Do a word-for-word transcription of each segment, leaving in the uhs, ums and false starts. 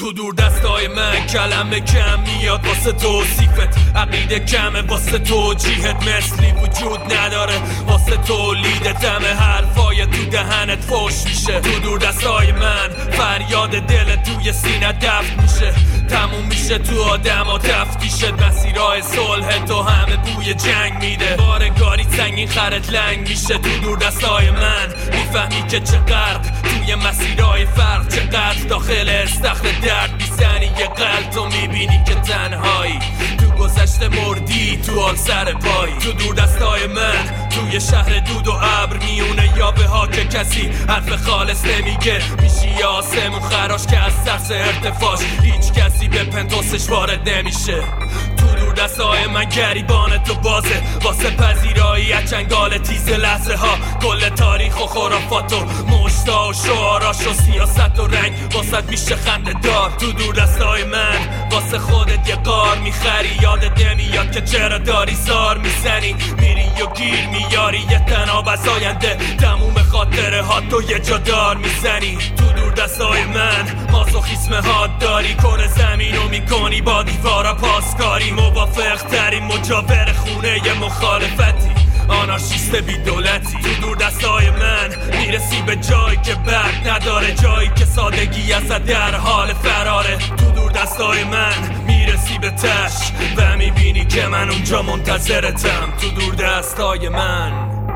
تو دور دستای من کلمه کم میاد واسه توصیفت، عقیده کمه واسه توجیهت، مثلی وجود نداره واسه تولیدت، همه حرفای تو دهنت فوش میشه. تو دور دستای من فریاد دل توی سینه دفت میشه، تموم میشه تو آدم و تفتیشت، مسیرهای صلح تو همه بوی جنگ میده، بارگاری سنگین خرت لنگ میشه. تو دور دستای من میفهمی که چقدر توی مسیرهای فرق، چقدر داخل استخر درد میزنی یه قلب، تو میبینی که تنهایی تو گذشته مردی تو آن سر پایی. تو دور دستای من توی شهر دود و ابر میونه یابه ها که کسی حرف خالص نمیگه، میشی یا آسمون خراش که از ترس ارتفاعش هیچ کسی به پنتوسش وارد نمیشه. تو دور دستای من گریبان تو بازه واسه پذیرایی از چنگال تیز لحظه ها، کل تاریخ و خرافات و مشتا و شعاراش و سیاست و رنگ واسه میشه خنده دار. تو دور دستای من واسه خودت یه قار میخری، یادت نمیاد که چرا داری زار میزنی، میری و گیر میاری یه تناب از آینده، تموم خاطره ها تو یه جا دار میزنی. تو دور دستای من ماسوخیسم ها داری، کره زمینو میکنی با دیوارا پاسکاری، موافق ترین مجاور خونه ی مخالفتی، آنارشیست بی دولتی. تو دور دستای من میرسی به جایی که برگ نداره، جایی که سادگی ازت در حال فراره. تو دور دستای من میرسی به تش و میبینی که من اونجا منتظرتم. تو دور دستای من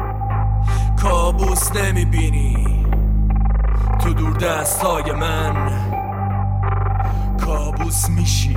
کابوس نمیبینی، تو دور دستای من کابوس میشی.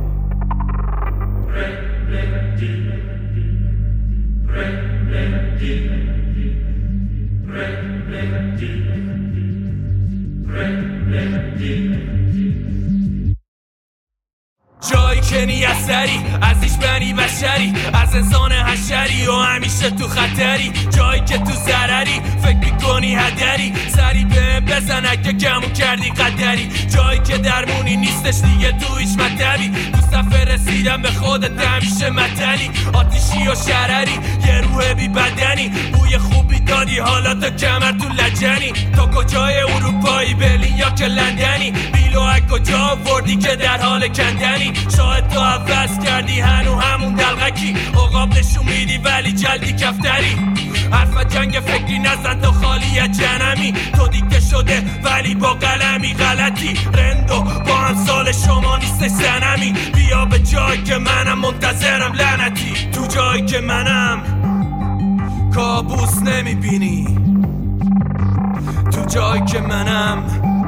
جایی که نی اثری ازیش بنی بشری، از انسان حشری و همیشه تو خطری، جایی که تو ضرری فکر میکنی هدری، سری به بزن اگه گمون کردی قدری، جایی که درمونی نیستش دیگه تو هیچ مطبی، تو صفحه رسیدن به خودت همیشه مطلی، آتیشی و شرری یه روح بی بدنی، بوی خوبی دادی حالا تا کمر تو لجنی، تو کجای اروپایی برلین یا که لندنی، بیلو از کجا وردی که در حال کندنی، شاید تو عوض کردی هنو همون دلغکی، عقاب نشون میدی ولی جلدی کفتری، حرف جنگ فکری نزن تو خالی از جنمی، تو دیگه شده ولی با قلمی غلطی، رندو با امثال شما نیست سنمی، بیا به جایی که منم منتظرم لعنتی. تو جایی که منم کابوس نمیبینی، تو جایی که منم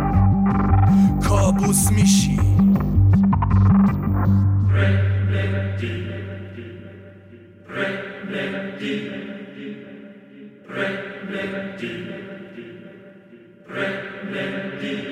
کابوس میشی. Break, break, deep. Break, break, deep.